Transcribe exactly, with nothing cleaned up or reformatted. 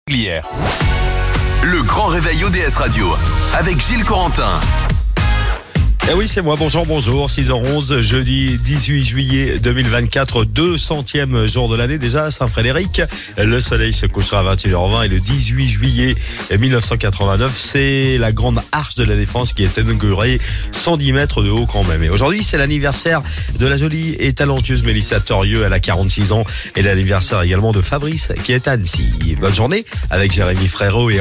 Le grand réveil O D S Radio avec Gilles Corentin. Eh oui, c'est moi. Bonjour, bonjour. six heures onze, jeudi dix-huit juillet deux mille vingt-quatre, deux centième jour de l'année déjà à Saint-Frédéric. Le soleil se couchera à vingt et une heures vingt et le dix-huit juillet mille neuf cent quatre-vingt-neuf, c'est la grande arche de la Défense qui est inaugurée, cent dix mètres de haut quand même. Et aujourd'hui, c'est l'anniversaire de la jolie et talentueuse Mélissa Torieux, elle a quarante-six ans, et l'anniversaire également de Fabrice qui est à Annecy. Bonne journée avec Jérémy Frérot et